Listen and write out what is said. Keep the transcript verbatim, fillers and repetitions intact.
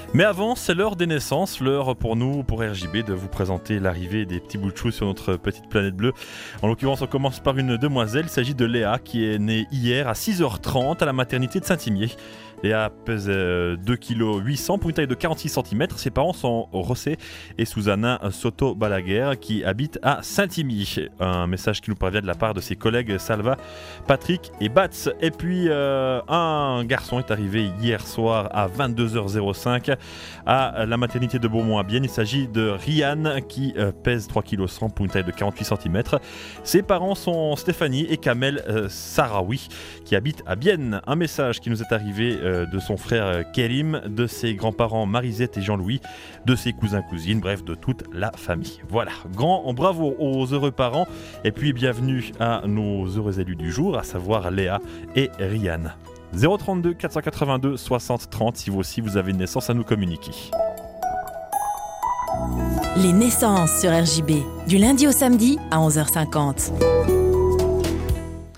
Mais avant, c'est l'heure des naissances, l'heure pour nous, pour R J B, de vous présenter l'arrivée des petits bouts de chou sur notre petite planète bleue. En l'occurrence, on commence par une demoiselle, il s'agit de Léa, qui est née hier à six heures trente à la maternité de Saint-Imier. Léa pèse euh, deux virgule huit kilos pour une taille de quarante-six centimètres. Ses parents sont Rossé et Susanna Soto Balaguer qui habitent à Saint-Imier. Un message qui nous parvient de la part de ses collègues Salva, Patrick et Bats. Et puis euh, un garçon est arrivé hier soir à vingt-deux heures cinq à la maternité de Beaumont-à-Bienne. Il s'agit de Ryan qui euh, pèse trois virgule cent kilos pour une taille de quarante-huit centimètres. Ses parents sont Stéphanie et Kamel euh, Sarawi qui habitent à Bienne. Un message qui nous est arrivé euh, de son frère Kérim, de ses grands-parents Marisette et Jean-Louis, de ses cousins-cousines, bref, de toute la famille. Voilà, grand bravo aux heureux parents et puis bienvenue à nos heureux élus du jour, à savoir Léa et Ryan. zéro trente-deux quatre cent quatre-vingt-deux soixante trente si vous aussi vous avez une naissance à nous communiquer. Les naissances sur R J B, du lundi au samedi à onze heures cinquante.